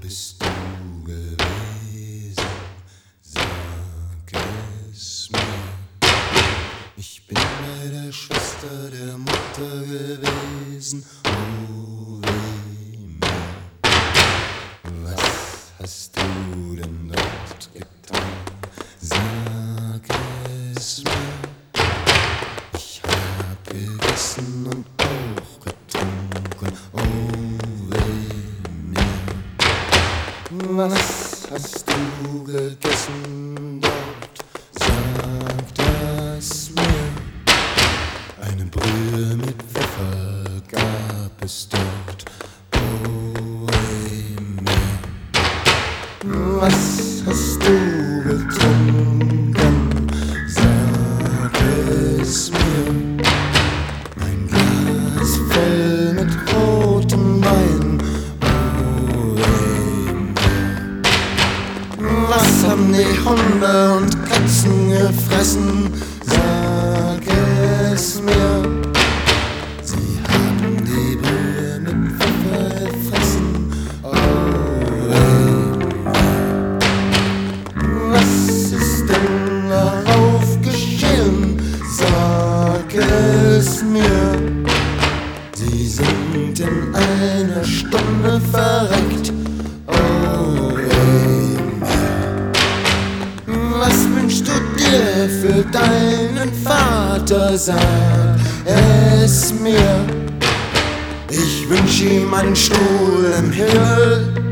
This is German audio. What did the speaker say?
bist du gewesen? Sag es mir. Ich bin bei der Schwester der Mutter gewesen. Oh, weh mir. Was hast du denn dort getan? Sag es mir. Ich hab gegessen und auch getrunken. Oh, weh mir. Was hast du gegessen dort? Sag das mir. Eine Brühe mit Pfeffer gab es dort. Oh, weh mir. Was hast du getrunken? Sag es mir. Ein Glas voll mit rotem Wein. Oh, weh mir. Was haben die Hunde und Katzen gefressen? Sag es mir. Sie haben die Brühe mit Pfeffer gefressen. Oh, weh mir. Was ist denn darauf geschehen? Sag es mir. Sie sind in einer Stunde verreckt. Oh, weh mir. Was wünschst du dir für deinen Vater? Sag es mir. Ich wünsch ihm einen Stuhl im Himmel.